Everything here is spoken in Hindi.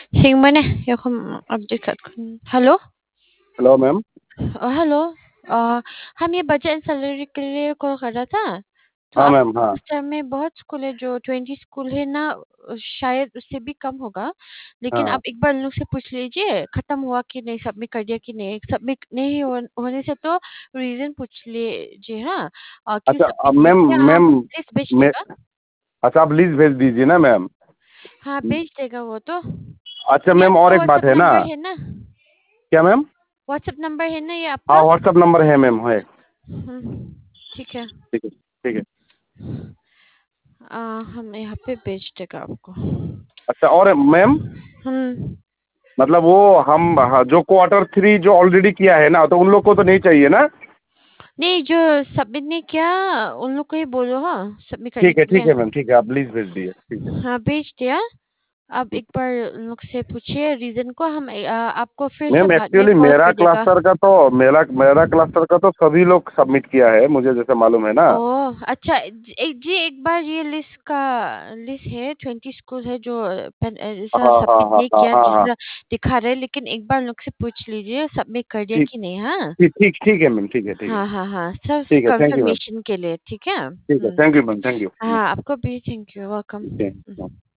Hingmane, yakum update kat kun. Hello? Hello ma'am. Hello. हम ये बजट एंड सैलरी के लिए कॉल कर रहा था। तो हाँ आप मैम। हाँ उस टाइम में बहुत स्कूल है जो 20 स्कूल है ना, शायद उससे भी कम होगा। लेकिन हाँ। आप एक बार लोग से पूछ लीजिए खत्म हुआ कि नहीं, सबमिट कर दिया कि नहीं। सबमिट नहीं होने से तो रीजन पूछ लीजिए। हाँ, क्यों अच्छा सबमिट अब नहीं मैम किया, हम मैम लिस्ट भेज मैं देगा। अच्छा आप लिस्ट भेज दीजिए ना मैम। हाँ, भेज देगा वो तो। अच्छा ये मैम और आपका एक बात व्हाट्सएप है ना। नंबर है ना? क्या मैम? व्हाट्सएप नंबर है ना ये हाँ आपका? व्हाट्सएप नंबर है मैम, है। ठीक है। ठीक है ठीक है। हम यहाँ पे भेज देगा आपको। अच्छा और मैम, हम्म। मतलब वो हम हाँ, जो क्वार्टर थ्री जो ऑलरेडी किया है ना, तो उन लोग को तो नहीं चाहिए ना। नहीं, जो सबमिट नहीं किया उन लोग को ही बोलो, हाँ, सबमिट करने के ठीक लिए। है मैम, ठीक है, आप लिस्ट भेज दीजिए, ठीक है। हाँ, भेज दिया। आप एक बार उन लोग से पूछिए रीजन को। हम आपको फिर से मैम बाद में एक्चुअली कॉल कर देगा। मेरा क्लस्टर का तो सभी लोग सबमिट किया है, मुझे जैसे मालूम है ना। ओह अच्छा, एक बार ये लिस्ट है, 20 स्कूल है जो ऐसा हाँ हाँ सबमिट हाँ नहीं हाँ किया हाँ हाँ। जिसका दिखा रहे। लेकिन एक बार लोग से पूछ लीजिए सबमिट कर दिया ठीक कि नहीं। हाँ ठीक ठीक ठीक है मैम, ठीक है ठीक है। हाँ हाँ हाँ, सब ठीक है, थैंक यू मैम। कंफर्मेशन के लिए। ठीक है। ठीक है, thank you ma'am, thank you. हाँ, आपको भी थैंक यू, ठीक है। वेलकम।